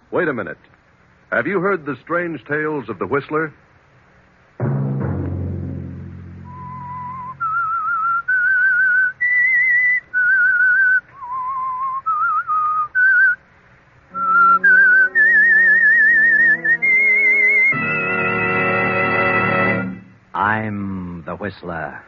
Wait a minute. Have you heard the strange tales of the Whistler? I'm the Whistler.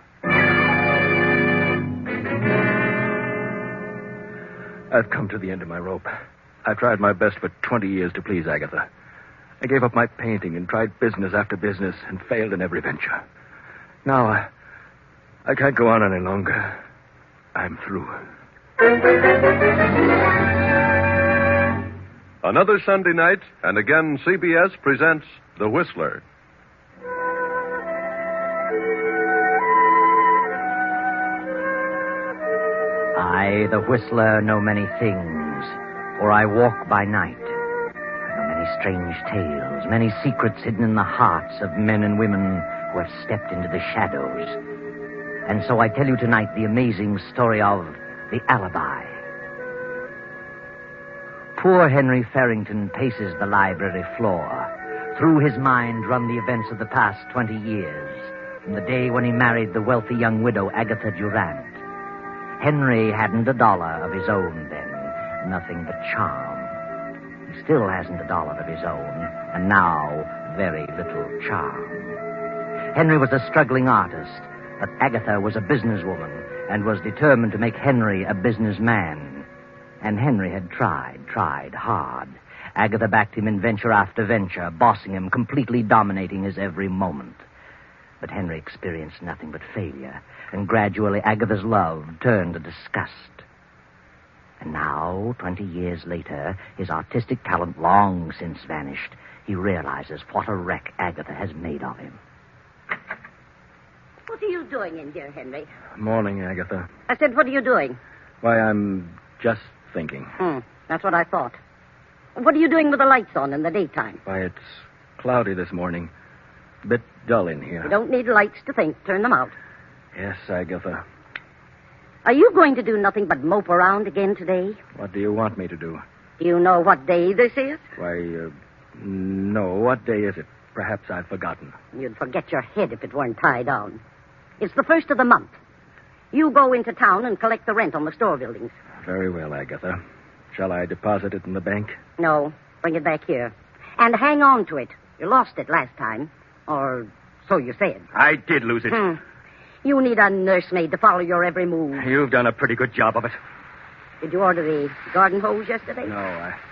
I've come to the end of my rope. I've tried my best for 20 years to please Agatha. I gave up my painting and tried business after business and failed in every venture. Now, I can't go on any longer. I'm through. Another Sunday night, and again CBS presents The Whistler. I, the Whistler, know many things, for I walk by night. I know many strange tales, many secrets hidden in the hearts of men and women who have stepped into the shadows. And so I tell you tonight the amazing story of the alibi. Poor Henry Farrington paces the library floor. Through his mind run the events of the past 20 years, from the day when he married the wealthy young widow Agatha Durant. Henry hadn't $1 of his own then, nothing but charm. He still hasn't $1 of his own, and now very little charm. Henry was a struggling artist, but Agatha was a businesswoman and was determined to make Henry a businessman. And Henry had tried hard. Agatha backed him in venture after venture, bossing him, completely dominating his every moment. But Henry experienced nothing but failure, and gradually Agatha's love turned to disgust. And now, 20 years later, his artistic talent long since vanished, he realizes what a wreck Agatha has made of him. What are you doing in here, Henry? Morning, Agatha. I said, what are you doing? Why, I'm just thinking. That's what I thought. What are you doing with the lights on in the daytime? Why, it's cloudy this morning. A bit dull in here. You don't need lights to think. Turn them out. Yes, Agatha. Are you going to do nothing but mope around again today? What do you want me to do? Do you know what day this is? Why, no. What day is it? Perhaps I've forgotten. You'd forget your head if it weren't tied on. It's the 1st of the month. You go into town and collect the rent on the store buildings. Very well, Agatha. Shall I deposit it in the bank? No. Bring it back here. And hang on to it. You lost it last time. Or so you said. I did lose it. You need a nursemaid to follow your every move. You've done a pretty good job of it. Did you order the garden hose yesterday? No,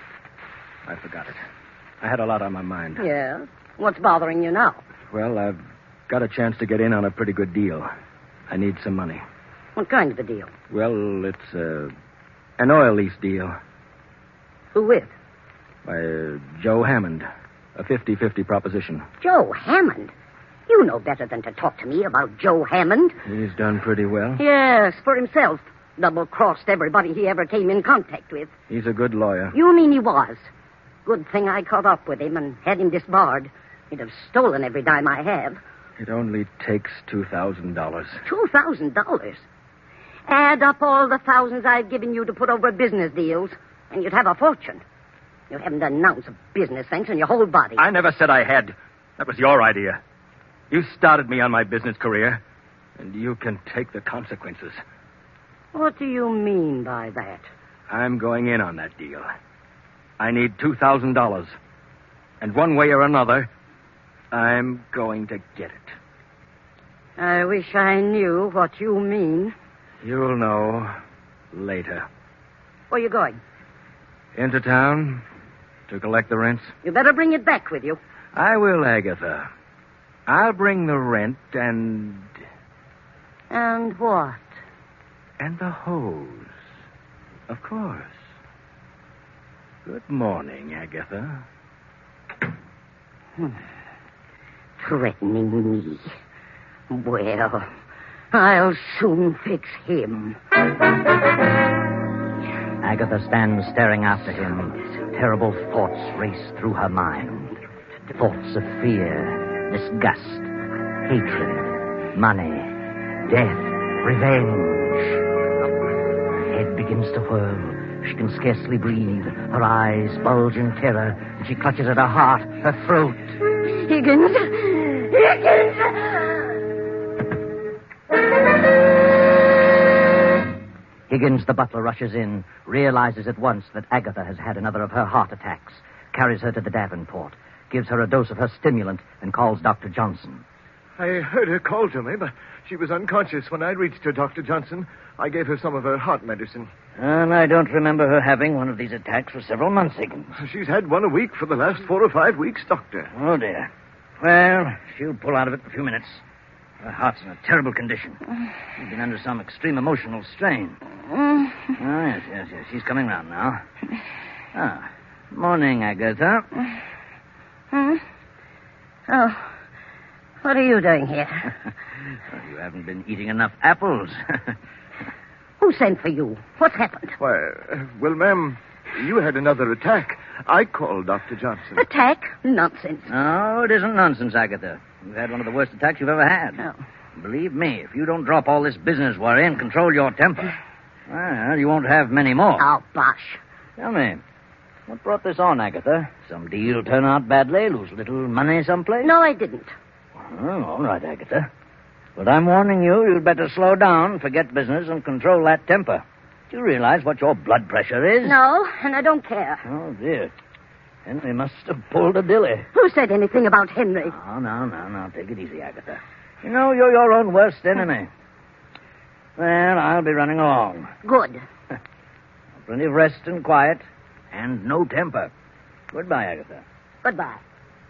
I forgot it. I had a lot on my mind. Yeah? What's bothering you now? Well, I've got a chance to get in on a pretty good deal. I need some money. What kind of a deal? Well, it's an oil lease deal. Who with? By Joe Hammond. A 50-50 proposition. Joe Hammond? You know better than to talk to me about Joe Hammond. He's done pretty well. Yes, for himself. Double-crossed everybody he ever came in contact with. He's a good lawyer. You mean he was? Good thing I caught up with him and had him disbarred. He'd have stolen every dime I have. It only takes $2,000. $2,000? Add up all the thousands I've given you to put over business deals, and you'd have a fortune. You haven't an ounce of business sense in your whole body. I never said I had. That was your idea. You started me on my business career, and you can take the consequences. What do you mean by that? I'm going in on that deal. I need $2,000. And one way or another, I'm going to get it. I wish I knew what you mean. You'll know later. Where are you going? Into town to collect the rents. You better bring it back with you. I will, Agatha. I'll bring the rent and... And what? And the hose. Of course. Good morning, Agatha. Threatening me. Well, I'll soon fix him. Agatha stands staring after him. Terrible thoughts race through her mind. Thoughts of fear, disgust, hatred, money, death, revenge. Her head begins to whirl. She can scarcely breathe. Her eyes bulge in terror, and she clutches at her heart, her throat. Higgins! Higgins! Higgins, the butler, rushes in, realizes at once that Agatha has had another of her heart attacks, carries her to the Davenport, gives her a dose of her stimulant, and calls Dr. Johnson. I heard her call to me, but she was unconscious when I reached her, Dr. Johnson. I gave her some of her heart medicine. And I don't remember her having one of these attacks for several months, Higgins. She's had one a week for the last 4 or 5 weeks, Doctor. Oh, dear. Well, she'll pull out of it in a few minutes. Her heart's in a terrible condition. She's been under some extreme emotional strain. Oh, yes. She's coming round now. Ah, morning, Agatha. Oh, what are you doing here? Well, you haven't been eating enough apples. Who sent for you? What's happened? Well, ma'am, you had another attack. I called Dr. Johnson. Attack? Nonsense. No, it isn't nonsense, Agatha. You've had one of the worst attacks you've ever had. No. Believe me, if you don't drop all this business worry and control your temper, well, you won't have many more. Oh, bosh. Tell me, what brought this on, Agatha? Some deal turn out badly, lose little money someplace? No, I didn't. Oh, all right, Agatha. But I'm warning you, you'd better slow down, forget business, and control that temper. Do you realize what your blood pressure is? No, and I don't care. Oh, dear. Henry must have pulled a dilly. Who said anything about Henry? Oh, no. Take it easy, Agatha. You know, you're your own worst enemy. Well, I'll be running along. Good. Plenty of rest and quiet, and no temper. Goodbye, Agatha. Goodbye.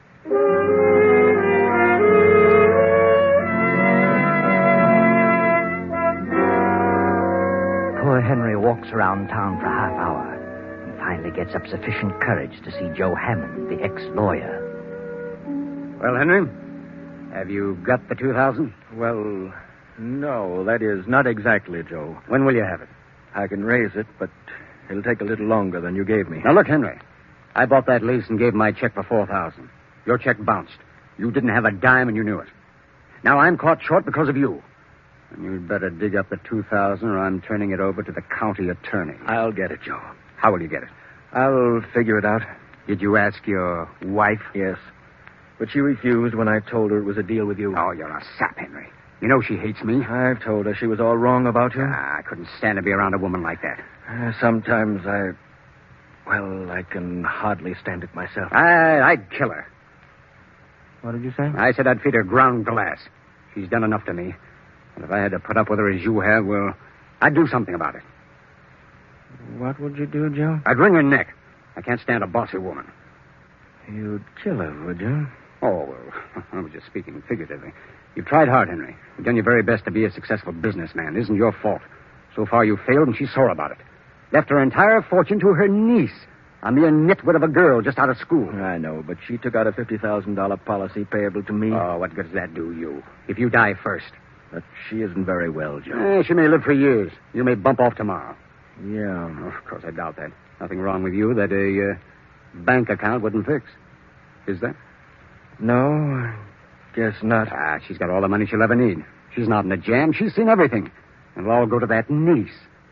Poor Henry walks around town for a half hour and finally gets up sufficient courage to see Joe Hammond, the ex-lawyer. Well, Henry, have you got the 2,000? Well, no, that is not exactly, Joe. When will you have it? I can raise it, but it'll take a little longer than you gave me. Now, look, Henry, I bought that lease and gave my check for 4,000. Your check bounced. You didn't have a dime and you knew it. Now I'm caught short because of you. And you'd better dig up the 2,000 or I'm turning it over to the county attorney. I'll get it, Joe. How will you get it? I'll figure it out. Did you ask your wife? Yes. But she refused when I told her it was a deal with you. Oh, you're a sap, Henry. You know she hates me. I've told her she was all wrong about you. I couldn't stand to be around a woman like that. Sometimes I can hardly stand it myself. I'd kill her. What did you say? I said I'd feed her ground glass. She's done enough to me. And if I had to put up with her as you have, well, I'd do something about it. What would you do, Joe? I'd wring her neck. I can't stand a bossy woman. You'd kill her, would you? Oh, well, I was just speaking figuratively. You've tried hard, Henry. You've done your very best to be a successful businessman. It isn't your fault. So far, you failed, and she's sore about it. Left her entire fortune to her niece, a mere nitwit of a girl just out of school. I know, but she took out a $50,000 policy payable to me. Oh, what good does that do you? If you die first. But she isn't very well, Joe. She may live for years. You may bump off tomorrow. Yeah. Oh, of course, I doubt that. Nothing wrong with you that a bank account wouldn't fix. Is there? No, I guess not. She's got all the money she'll ever need. She's not in a jam. She's seen everything. It'll all go to that niece.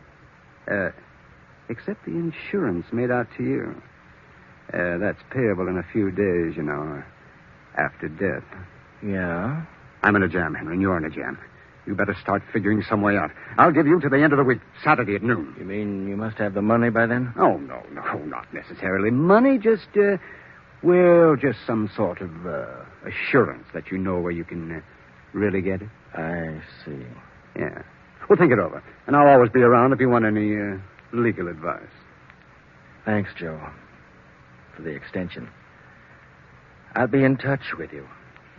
Except the insurance made out to you. That's payable in a few days, you know, after death. Yeah? I'm in a jam, Henry, and you're in a jam. You better start figuring some way out. I'll give you to the end of the week, Saturday at noon. You mean you must have the money by then? Oh, no, not necessarily money. Just some sort of assurance that you know where you can really get it. I see. Yeah. Well, think it over. And I'll always be around if you want any legal advice. Thanks, Joe, for the extension. I'll be in touch with you.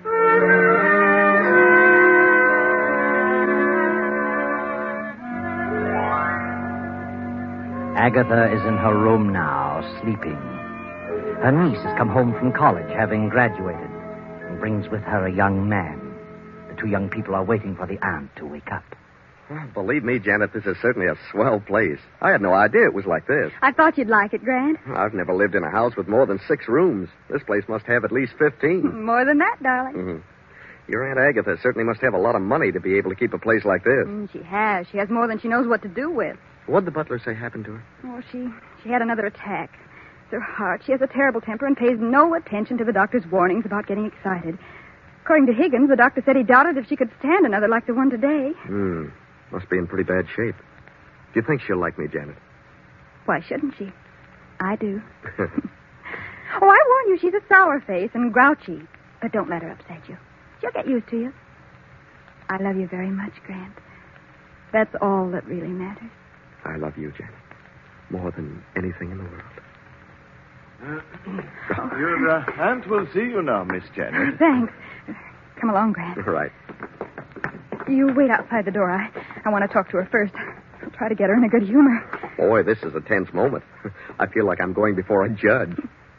Agatha is in her room now, sleeping. Her niece has come home from college, having graduated, and brings with her a young man. The two young people are waiting for the aunt to wake up. Well, believe me, Janet, this is certainly a swell place. I had no idea it was like this. I thought you'd like it, Grant. I've never lived in a house with more than 6 rooms. This place must have at least 15. More than that, darling. Mm-hmm. Your Aunt Agatha certainly must have a lot of money to be able to keep a place like this. She has. She has more than she knows what to do with. What'd the butler say happened to her? Oh, she had another attack. It's her heart. She has a terrible temper and pays no attention to the doctor's warnings about getting excited. According to Higgins, the doctor said he doubted if she could stand another like the one today. Must be in pretty bad shape. Do you think she'll like me, Janet? Why shouldn't she? I do. Oh, I warn you, she's a sour face and grouchy. But don't let her upset you. She'll get used to you. I love you very much, Grant. That's all that really matters. I love you, Janet. More than anything in the world. Your aunt will see you now, Miss Janet. Thanks. Come along, Grant. Right. You wait outside the door. I want to talk to her first. I'll try to get her in a good humor. Boy, this is a tense moment. I feel like I'm going before a judge.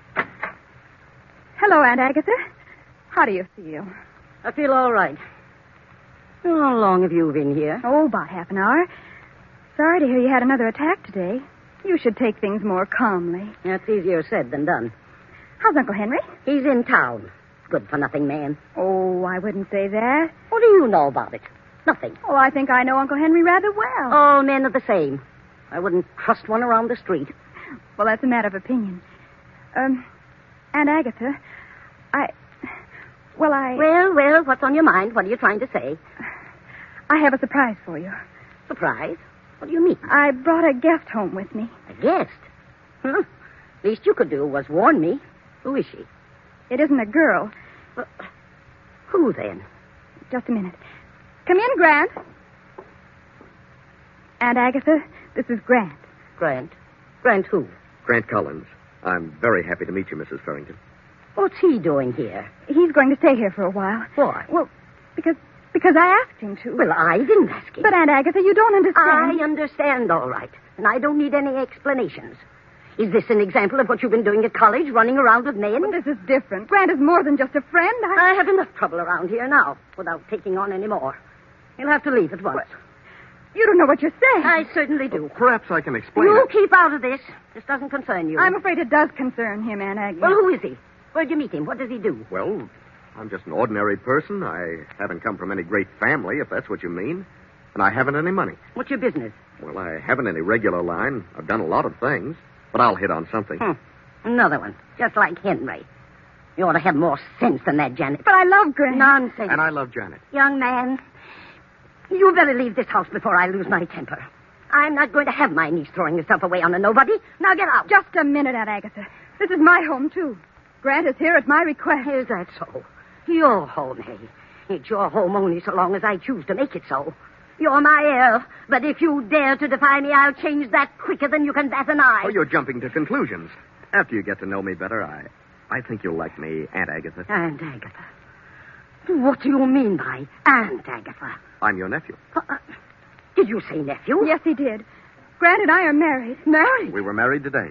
Hello, Aunt Agatha. How do you feel? I feel all right. How long have you been here? Oh, about half an hour. Sorry to hear you had another attack today. You should take things more calmly. That's easier said than done. How's Uncle Henry? He's in town. Good-for-nothing man. Oh, I wouldn't say that. What do you know about it? Nothing. Oh, I think I know Uncle Henry rather well. All men are the same. I wouldn't trust one around the street. Well, that's a matter of opinion. Aunt Agatha, Well, what's on your mind? What are you trying to say? I have a surprise for you. Surprise? What do you mean? I brought a guest home with me. A guest? Huh? Least you could do was warn me. Who is she? It isn't a girl. Who, then? Just a minute. Come in, Grant. Aunt Agatha, this is Grant. Grant? Grant who? Grant Collins. I'm very happy to meet you, Mrs. Farrington. What's he doing here? He's going to stay here for a while. Why? Well, because I asked him to. Well, I didn't ask him. But, Aunt Agatha, you don't understand. I understand, all right. And I don't need any explanations. Is this an example of what you've been doing at college, running around with men? Well, this is different. Grant is more than just a friend. I have enough trouble around here now, without taking on any more. You'll have to leave at once. What? You don't know what you're saying. I certainly do. Perhaps I can explain You it. keep out of this. This doesn't concern you. I'm afraid it does concern him, Aunt Agatha. Well, who is he? Where'd you meet him? What does he do? Well, I'm just an ordinary person. I haven't come from any great family, if that's what you mean. And I haven't any money. What's your business? Well, I haven't any regular line. I've done a lot of things. But I'll hit on something. Another one. Just like Henry. You ought to have more sense than that, Janet. But I love Grant. Nonsense. And I love Janet. Young man, you better leave this house before I lose my temper. I'm not going to have my niece throwing herself away on a nobody. Now get out. Just a minute, Aunt Agatha. This is my home, too. Grant is here at my request. Is that so? Your home, hey? It's your home only so long as I choose to make it so. You're my heir, but if you dare to defy me, I'll change that quicker than you can bat an eye. Oh, you're jumping to conclusions. After you get to know me better, I think you'll like me, Aunt Agatha. Aunt Agatha? What do you mean by Aunt Agatha? I'm your nephew. Did you say nephew? Yes, he did. Grant and I are married. Married? We were married today.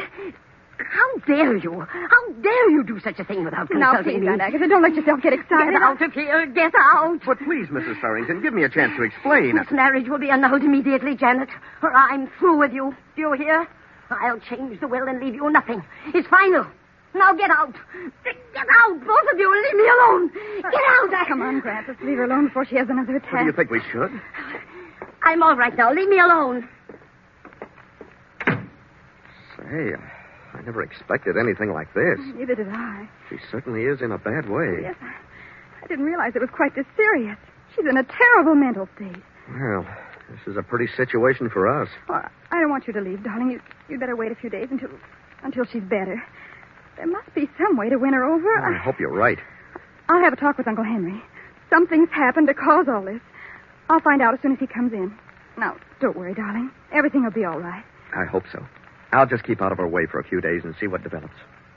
How dare you? How dare you do such a thing without Now, consulting please, me? Aunt Agatha, don't let yourself get excited. Get out of here. Get out. But please, Mrs. Farrington, give me a chance to explain. This marriage will be annulled immediately, Janet, or I'm through with you. Do you hear? I'll change the will and leave you nothing. It's final. Now get out. Get out, both of you, and leave me alone. Get out. Come on, Grant. Let's leave her alone before she has another attack. What do you think we should? I'm all right now. Leave me alone. Say, I never expected anything like this. Neither did I. She certainly is in a bad way. Yes, I didn't realize it was quite this serious. She's in a terrible mental state. Well, this is a pretty situation for us. Well, I don't want you to leave, darling. You'd better wait a few days until she's better. There must be some way to win her over. I hope you're right. I'll have a talk with Uncle Henry. Something's happened to cause all this. I'll find out as soon as he comes in. Now, don't worry, darling. Everything will be all right. I hope so. I'll just keep out of her way for a few days and see what develops.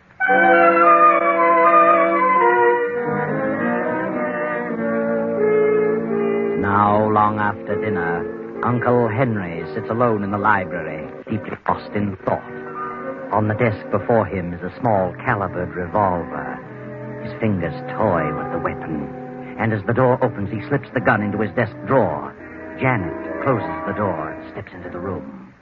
Now, long after dinner, Uncle Henry sits alone in the library, deeply lost in thought. On the desk before him is a small calibered revolver. His fingers toy with the weapon. And as the door opens, he slips the gun into his desk drawer. Janet closes the door and steps into the room.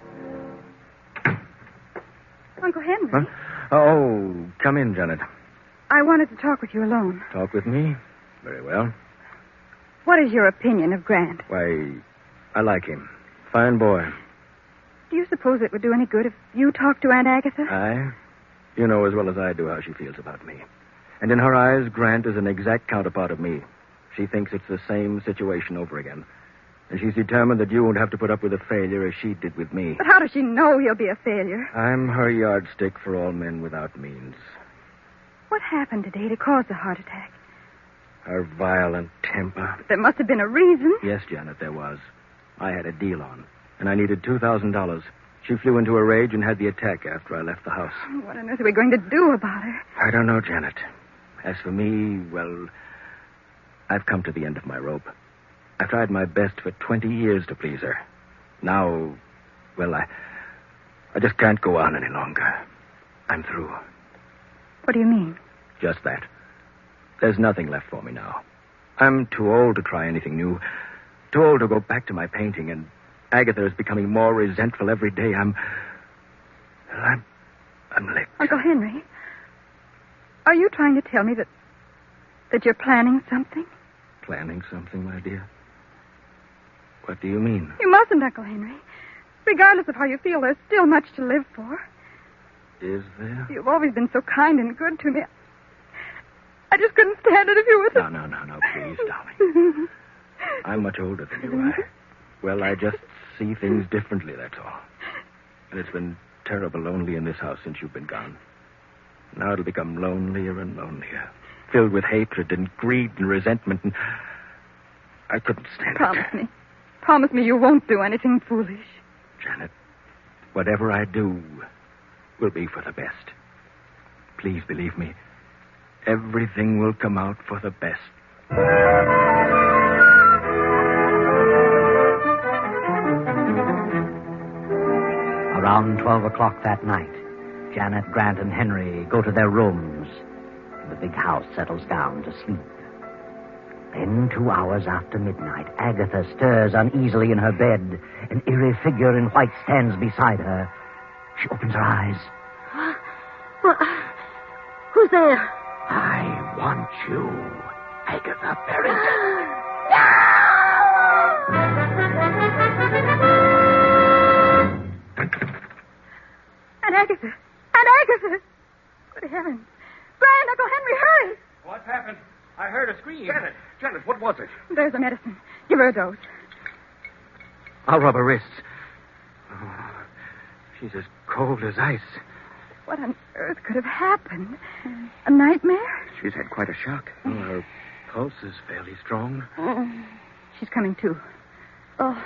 Uncle Henry. Huh? Oh, come in, Janet. I wanted to talk with you alone. Talk with me? Very well. What is your opinion of Grant? Why, I like him. Fine boy. Do you suppose it would do any good if you talked to Aunt Agatha? You know as well as I do how she feels about me. And in her eyes, Grant is an exact counterpart of me. She thinks it's the same situation over again. And she's determined that you won't have to put up with a failure as she did with me. But how does she know he'll be a failure? I'm her yardstick for all men without means. What happened today to cause the heart attack? Her violent temper. There must have been a reason. Yes, Janet, there was. I had a deal on, and I needed $2,000. She flew into a rage and had the attack after I left the house. What on earth are we going to do about her? I don't know, Janet. As for me, well, I've come to the end of my rope. I've tried my best for 20 years to please her. Now, well, I just can't go on any longer. I'm through. What do you mean? Just that. There's nothing left for me now. I'm too old to try anything new. Too old to go back to my painting, and Agatha is becoming more resentful every day. I'm licked. Uncle Henry, are you trying to tell me that you're planning something? Planning something, my dear? What do you mean? You mustn't, Uncle Henry. Regardless of how you feel, there's still much to live for. Is there? You've always been so kind and good to me. I just couldn't stand it if you were... No, please, darling. I'm much older than you. I just see things differently, that's all. And it's been terrible lonely in this house since you've been gone. Now it'll become lonelier and lonelier, filled with hatred and greed and resentment, and I couldn't stand it. Promise me you won't do anything foolish. Janet, whatever I do will be for the best. Please believe me. Everything will come out for the best. Around 12 o'clock that night, Janet, Grant, and Henry go to their rooms. The big house settles down to sleep. Then, 2 hours after midnight, Agatha stirs uneasily in her bed. An eerie figure in white stands beside her. She opens her eyes. What? Who's there? I want you, Agatha Barrington. Aunt Agatha! Good heavens. Brian, Uncle Henry, hurry! What's happened? I heard a scream. Janet, what was it? There's the medicine. Give her a dose. I'll rub her wrists. Oh, she's as cold as ice. What on earth could have happened? A nightmare? She's had quite a shock. Oh, her pulse is fairly strong. She's coming to. Oh.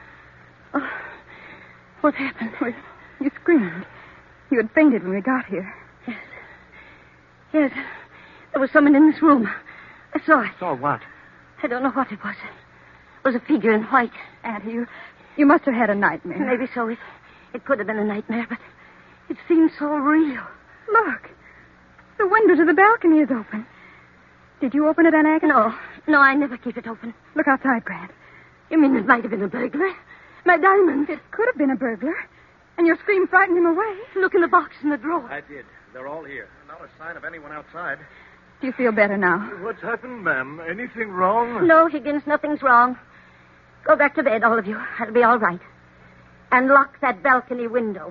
What happened? Well, you screamed. You had fainted when we got here. Yes. There was someone in this room. I saw it. Saw what? I don't know what it was. It was a figure in white. Auntie, you must have had a nightmare. Maybe so. It could have been a nightmare, but it seemed so real. Look. The window to the balcony is open. Did you open it, Aunt Agatha? No, I never keep it open. Look outside, Grant. You mean it might have been a burglar? My diamonds. It could have been a burglar. And your scream frightened him away. Look in the box in the drawer. I did. They're all here. Not a sign of anyone outside. Do you feel better now? What's happened, ma'am? Anything wrong? No, Higgins, nothing's wrong. Go back to bed, all of you. I'll be all right. And lock that balcony window.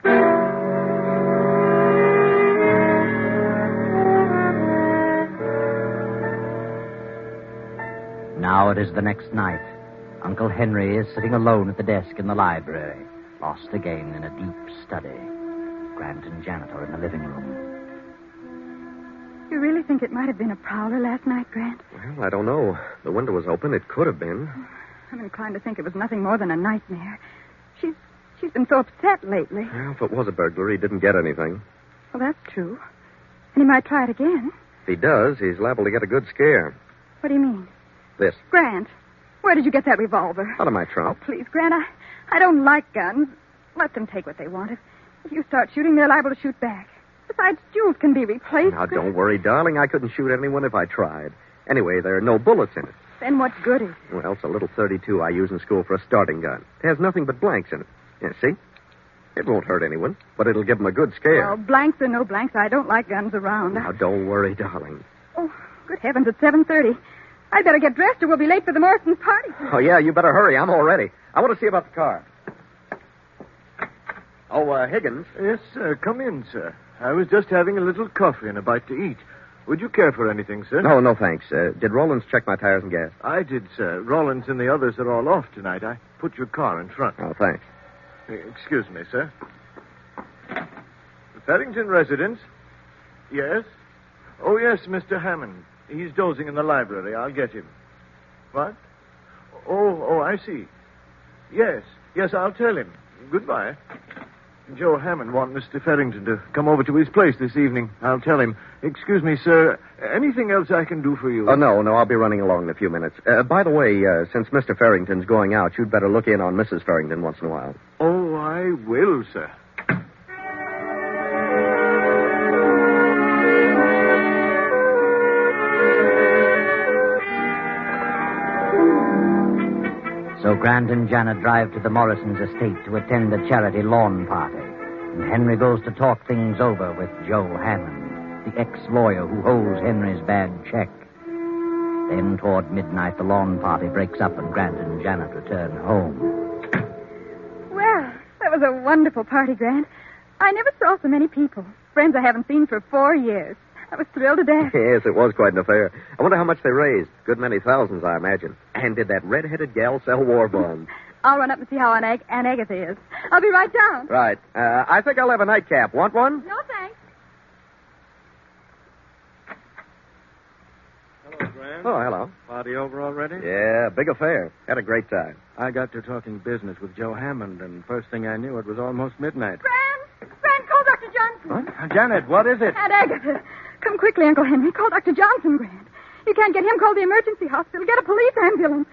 Now it is the next night. Uncle Henry is sitting alone at the desk in the library, lost again in a deep study. Grant and Janet are in the living room. You really think it might have been a prowler last night, Grant? Well, I don't know. The window was open. It could have been. I'm inclined to think it was nothing more than a nightmare. She's been so upset lately. Well, if it was a burglary, he didn't get anything. Well, that's true. And he might try it again. If he does, he's liable to get a good scare. What do you mean? This. Grant, where did you get that revolver? Out of my trunk. Oh, please, Grant, I don't like guns. Let them take what they want. If you start shooting, they're liable to shoot back. Besides, jewels can be replaced. Now, don't worry, darling. I couldn't shoot anyone if I tried. Anyway, there are no bullets in it. Then what good is it? Well, it's a little .32 I use in school for a starting gun. It has nothing but blanks in it. Yeah, see? It won't hurt anyone, but it'll give them a good scare. Well, blanks or no blanks, I don't like guns around. Now, don't worry, darling. Oh, good heavens, it's 7:30. I'd better get dressed or we'll be late for the Morrison's party. Oh, yeah, you better hurry. I'm all ready. I want to see about the car. Oh, Higgins. Yes, sir. Come in, sir. I was just having a little coffee and a bite to eat. Would you care for anything, sir? No, thanks. Did Rollins check my tires and gas? I did, sir. Rollins and the others are all off tonight. I put your car in front. Oh, thanks. Excuse me, sir. The Farrington residence? Yes? Oh, yes, Mr. Hammond. He's dozing in the library. I'll get him. What? Oh, I see. Yes, I'll tell him. Goodbye. Joe Hammond wants Mr. Farrington to come over to his place this evening. I'll tell him. Excuse me, sir. Anything else I can do for you? Oh, no, I'll be running along in a few minutes. By the way, since Mr. Farrington's going out, you'd better look in on Mrs. Farrington once in a while. Oh, I will, sir. So Grant and Janet drive to the Morrisons' estate to attend a charity lawn party. And Henry goes to talk things over with Joe Hammond, the ex-lawyer who holds Henry's bad check. Then, toward midnight, the lawn party breaks up and Grant and Janet return home. Well, that was a wonderful party, Grant. I never saw so many people. Friends I haven't seen for 4 years. I was thrilled to death. Yes, it was quite an affair. I wonder how much they raised. Good many thousands, I imagine. And did that red-headed gal sell war bonds? I'll run up and see how Aunt Agatha is. I'll be right down. Right. I think I'll have a nightcap. Want one? No, thanks. Hello, Grant. Oh, hello. Party over already? Yeah, big affair. Had a great time. I got to talking business with Joe Hammond, and first thing I knew, it was almost midnight. Grant, call Dr. Johnson. What? Janet, what is it? Aunt Agatha. Come quickly, Uncle Henry. Call Dr. Johnson, Grant. You can't get him, call the emergency hospital. Get a police ambulance.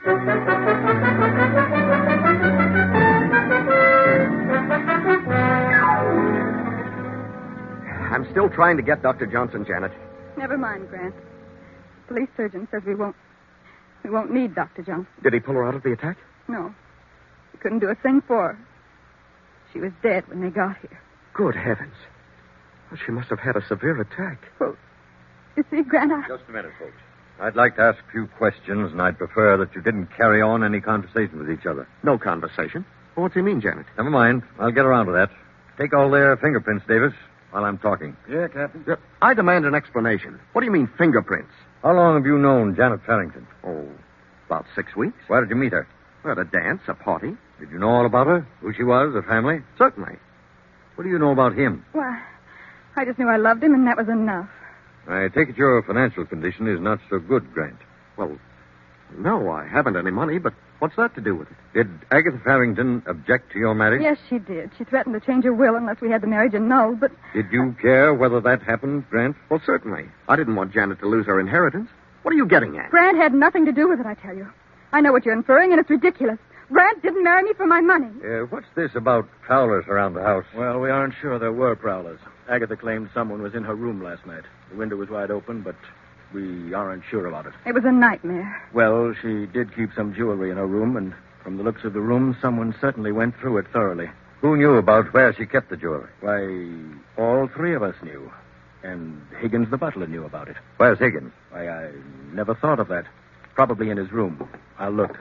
I'm still trying to get Dr. Johnson, Janet. Never mind, Grant. Police surgeon says we won't need Dr. Johnson. Did he pull her out of the attack? No. He couldn't do a thing for her. She was dead when they got here. Good heavens. Well, she must have had a severe attack. Well, you see, Grant, Just a minute, folks. I'd like to ask a few questions, and I'd prefer that you didn't carry on any conversation with each other. No conversation. Well, what's he mean, Janet? Never mind. I'll get around to that. Take all their fingerprints, Davis, while I'm talking. Yeah, Captain. I demand an explanation. What do you mean, fingerprints? How long have you known Janet Farrington? Oh, about 6 weeks. Where did you meet her? At a dance, a party. Did you know all about her? Who she was, her family? Certainly. What do you know about him? well, I just knew I loved him, and that was enough. I take it your financial condition is not so good, Grant. Well, no, I haven't any money, but what's that to do with it? Did Agatha Farrington object to your marriage? Yes, she did. She threatened to change her will unless we had the marriage annulled, but Did you care whether that happened, Grant? Well, certainly. I didn't want Janet to lose her inheritance. What are you getting at? Grant had nothing to do with it, I tell you. I know what you're inferring, and it's ridiculous. Grant didn't marry me for my money. What's this about prowlers around the house? Well, we aren't sure there were prowlers. Agatha claimed someone was in her room last night. The window was wide open, but we aren't sure about it. It was a nightmare. Well, she did keep some jewelry in her room, and from the looks of the room, someone certainly went through it thoroughly. Who knew about where she kept the jewelry? Why, all three of us knew. And Higgins the butler knew about it. Where's Higgins? Why, I never thought of that. Probably in his room. I'll look.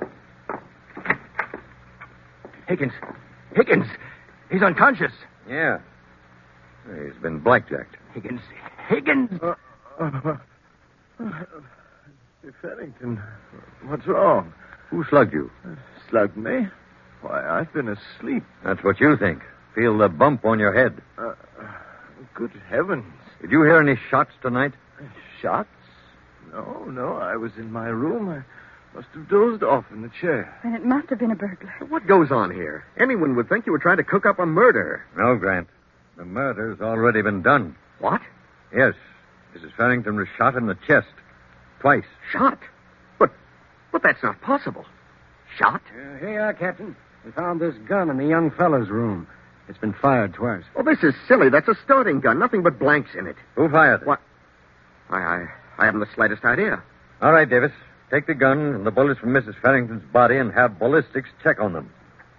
Higgins! He's unconscious! Yeah. He's been blackjacked. Higgins! Farrington, what's wrong? Who slugged you? Slugged me? Why, I've been asleep. That's what you think. Feel the bump on your head. Good heavens. Did you hear any shots tonight? Shots? No, I was in my room. I must have dozed off in the chair. And it must have been a burglar. What goes on here? Anyone would think you were trying to cook up a murder. No, Grant. The murder's already been done. What? Yes. Mrs. Farrington was shot in the chest. Twice. Shot? But that's not possible. Shot? Here you are, Captain. We found this gun in the young fellow's room. It's been fired twice. Oh, this is silly. That's a starting gun. Nothing but blanks in it. Who fired it? What? I haven't the slightest idea. All right, Davis. Take the gun and the bullets from Mrs. Farrington's body and have ballistics check on them.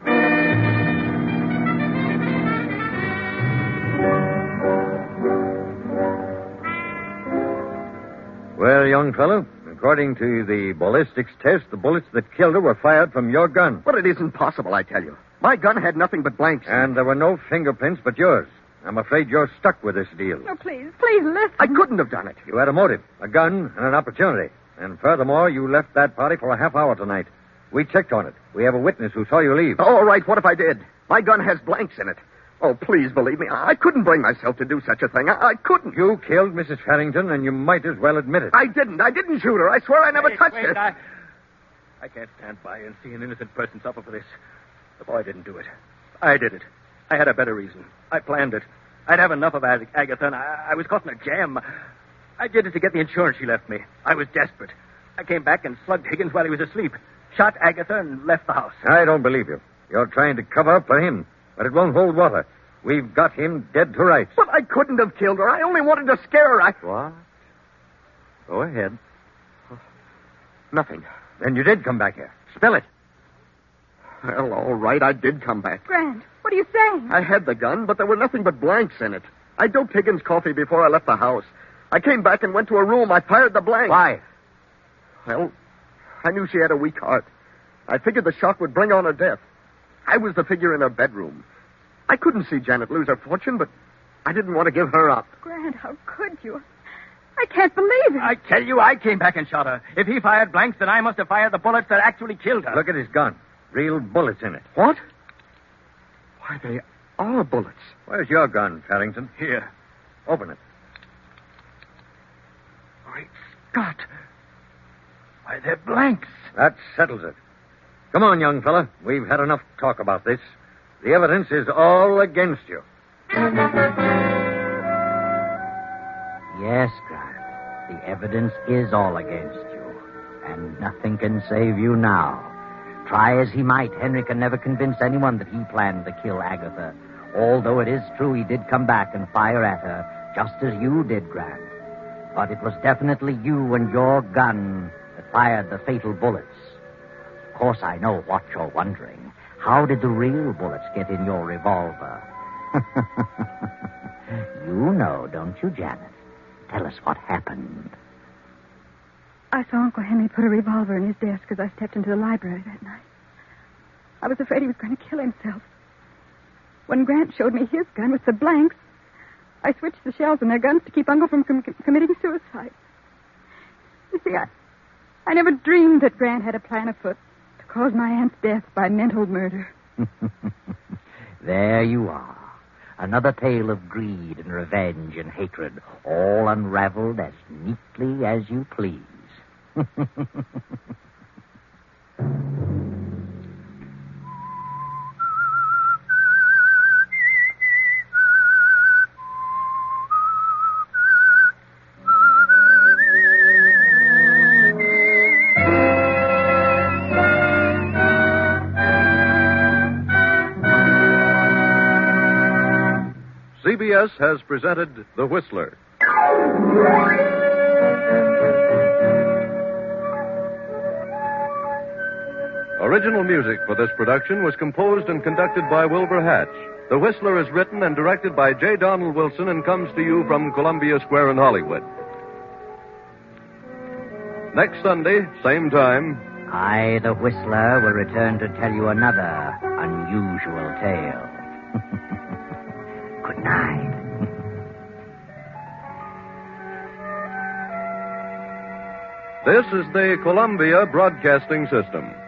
Well, young fellow, according to the ballistics test, the bullets that killed her were fired from your gun. But it isn't possible, I tell you. My gun had nothing but blanks. And there were no fingerprints but yours. I'm afraid you're stuck with this deal. Oh, please listen. I couldn't have done it. You had a motive, a gun, and an opportunity. And furthermore, you left that party for a half hour tonight. We checked on it. We have a witness who saw you leave. All right, what if I did? My gun has blanks in it. Oh, please believe me. I couldn't bring myself to do such a thing. I couldn't. You killed Mrs. Farrington, and you might as well admit it. I didn't. I didn't shoot her. I swear I never touched her. I can't stand by and see an innocent person suffer for this. The boy didn't do it. I did it. I had a better reason. I planned it. I'd have enough of Agatha, and I was caught in a jam. I did it to get the insurance she left me. I was desperate. I came back and slugged Higgins while he was asleep, shot Agatha, and left the house. I don't believe you. You're trying to cover up for him, but it won't hold water. We've got him dead to rights. But I couldn't have killed her. I only wanted to scare her. What? Go ahead. Nothing. Then you did come back here. Spill it. Well, all right, I did come back. Grant, what are you saying? I had the gun, but there were nothing but blanks in it. I doped Higgins' coffee before I left the house. I came back and went to her room. I fired the blanks. Why? Well, I knew she had a weak heart. I figured the shock would bring on her death. I was the figure in her bedroom. I couldn't see Janet lose her fortune, but I didn't want to give her up. Grant, how could you? I can't believe it. I tell you, I came back and shot her. If he fired blanks, then I must have fired the bullets that actually killed her. Look at his gun. Real bullets in it. What? Why, they are bullets. Where's your gun, Farrington? Here. Open it. Great Scott. Why, they're blanks. That settles it. Come on, young fella. We've had enough talk about this. The evidence is all against you. Yes, Grant. The evidence is all against you. And nothing can save you now. Try as he might, Henry can never convince anyone that he planned to kill Agatha. Although it is true he did come back and fire at her, just as you did, Grant. But it was definitely you and your gun that fired the fatal bullets. Of course, I know what you're wondering. How did the real bullets get in your revolver? You know, don't you, Janet? Tell us what happened. I saw Uncle Henry put a revolver in his desk as I stepped into the library that night. I was afraid he was going to kill himself. When Grant showed me his gun with the blanks, I switched the shells in their guns to keep Uncle from committing suicide. You see, I never dreamed that Grant had a plan afoot to cause my aunt's death by mental murder. There you are. Another tale of greed and revenge and hatred, all unraveled as neatly as you please. CBS has presented The Whistler. Original music for this production was composed and conducted by Wilbur Hatch. The Whistler is written and directed by J. Donald Wilson and comes to you from Columbia Square in Hollywood. Next Sunday, same time, I, the Whistler, will return to tell you another unusual tale. Good night. this is the Columbia Broadcasting System.